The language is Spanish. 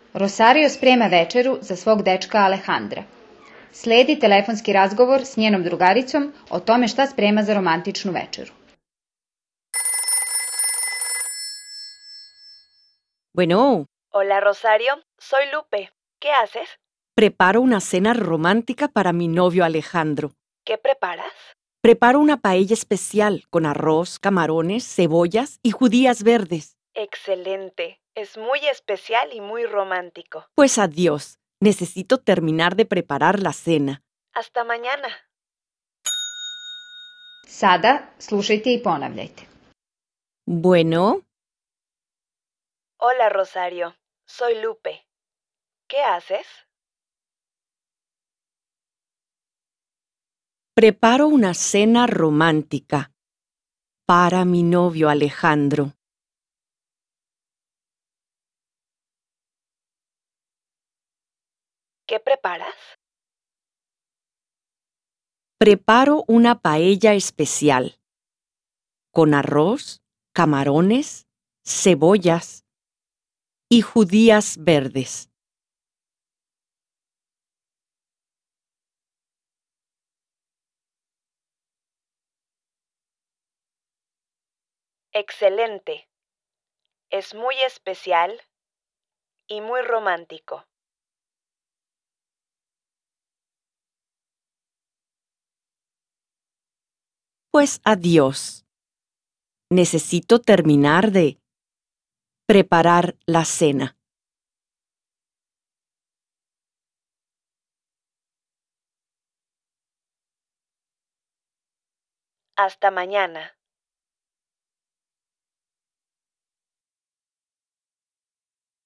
Rosario sprema večeru za svog dečka Alejandra. Sledi telefonski razgovor s njenom drugaricom o tome šta sprema za romantičnu večeru. Bueno, Hola Rosario, soy Lupe. ¿Qué haces? preparo una cena romántica para mi novio Alejandro. ¿Qué preparas? Preparo una paella especial con arroz, camarones, cebollas y judías verdes. Excelente. Es muy especial y muy romántico. Pues adiós, necesito terminar de preparar la cena. Hasta mañana. Sada slušajte i ponavljajte. Bueno, Hola Rosario, soy Lupe. ¿Qué haces? preparo una cena romántica para mi novio Alejandro. ¿Qué preparas? Preparo una paella especial con arroz, camarones, cebollas y judías verdes. Excelente. Es muy especial y muy romántico. Pues adiós. Necesito terminar de preparar la cena. Hasta mañana.